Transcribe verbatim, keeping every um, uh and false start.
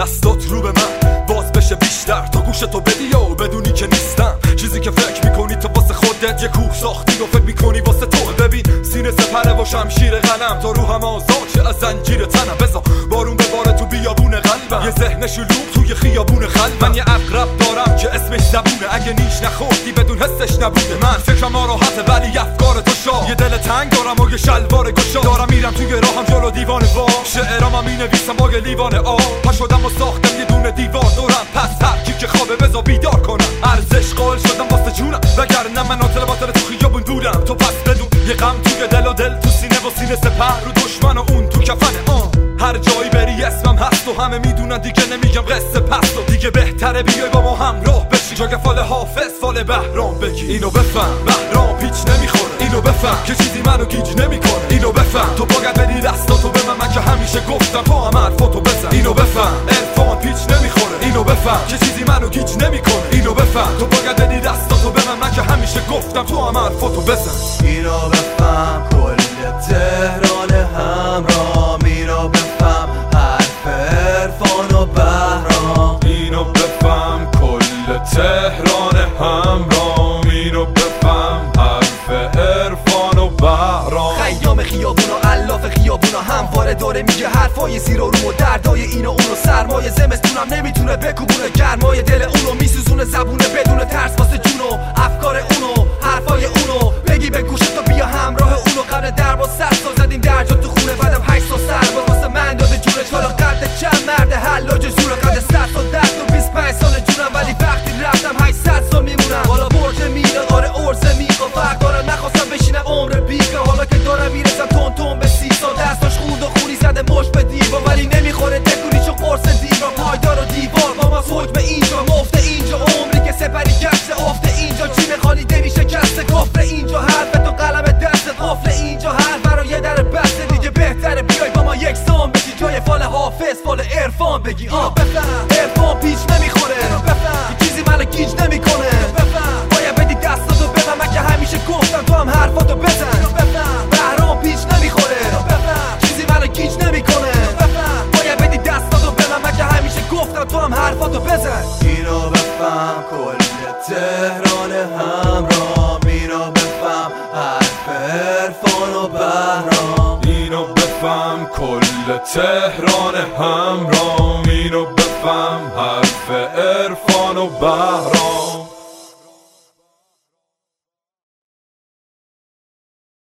دستات رو به من باز بشه بیشتر تا گوشتو بدی و بدونی که نیستم چیزی که فکر میکنی تو واسه خودت یه کوه ساختی و فکر میکنی واسه تو. ببین سینه سپره و شمشیر قلم تا روحم آزاد شه از زنجیر تنم. بذار بارون بباره تو بیابون قلبم، یه ذهن شلوغ توی خیابون خلبم. من یه عقرب دارم که اسمش زبونه، اگه نیش نخوردی بدون حسش نبوده. من فکرم راحته ولی افکار تو شاه، یه دل تنگ دارم و یه شلوار گشا. دارم میرم توی راهم جلو دیوانه وا، شعرام هم مینویسم با یه لیوان آب. پا شدم و ساختم یه دونه دیوار دورم، پس هر کی که خوابه بذار بیدار کنم. ارزش قائل شدم واسه جونم، وگرنه من عاطل باطل تو خیابون دورم. تو پس بدون یه غم توی دل و دل تو سینه و سینه سپر رو دشمن و اون تو کفنه. آه هر جایی بری اسمم هست و همه میدونن دیگه نمیگم قصه پست و دیگه بهتره بیای با ما همراه بشی. جا فال حافظ فال بهرام بگی. اینو بفهم بهرام پیچ نمیخوره، اینو بفهم که چیزی منو گیج نمیکنه. اینو بفهم تو باید بدی دستاتو به من، من که همیشه گفتم تو هم حرفاتو بزن. اینو بفهم عرفان پیچ نمیخوره، اینو بفهم که چیزی منو گیج نمیکنه. اینو بفهم تو باید بدی دستاتو به من، من که همیشه گفتم تو هم حرفاتو بزن. اینو بفهم کل تهران همراه، اینو بفهم حرف عرفان و بهرام. اینو بفهم کل تهران همراه، اینو بفهم حرف عرفان و بهرام. خیام خیابونا الاف خیابونا همواره داره میگه حرفای زیر و رو و دردای اینو اونو. سرمایه زمستونم نمیتونه بکوبونه، گرمای دل اونو میسوزونه زبونه بدون ترس واسه جونو. افکار اونو حرفای اونو بگی به گوشت و بیا همراه اونو. قبل در با صد سال زدیم درجا تو خونه، بعدم هشت سال سرباز واسه من داده جونش. حالا قد چند مرد حلاج زوره، قد صد سال درد و بیست و پنج سال جونم، ولی وقتی رفتم هشتصد سال میمونم. حالا برج میلاد آره ارزه میقا فرق دارم، نخواستم بشینم عمر بیگا. حالا که دارم میرسم تون تون به سی سال، دستاش خوند و خونی زده مش به دیوار، ولی نمیخوره تکونی چون قرص دیوار. پایدار و دیوار با ما حکم اینجا مفته، اینجا عمری که سپری کفش افته. اینجا چی میخوانی دلی شکسته کفر، اینجا حرف تو قلم دست قفل. اینجا هر برای یه در بسته دیگه بهتره بیای با ما یک سام بشی. جای فال حافظ فال عرفان بگی. آه بفهم عرفان پیچ نمیخوره، بفهم چیزی منو گیج نمیکنه. بفهم باید بدی دستاتو به من، که همیشه گفتم تو هم حرفاتو بزن. بفهم بهرام پیچ نمیخوره، بفهم چیزی منو گیج نمیکنه. بفهم باید بدی دستاتو به من، که همیشه گفتم تو هم حرفاتو بزن. اینو بفهم کل تهران همراه، اینو بفهم حرف عرفان و بهرام. اینو بفهم کل تهران همراه، اینو بفهم حرف عرفان و بهرام.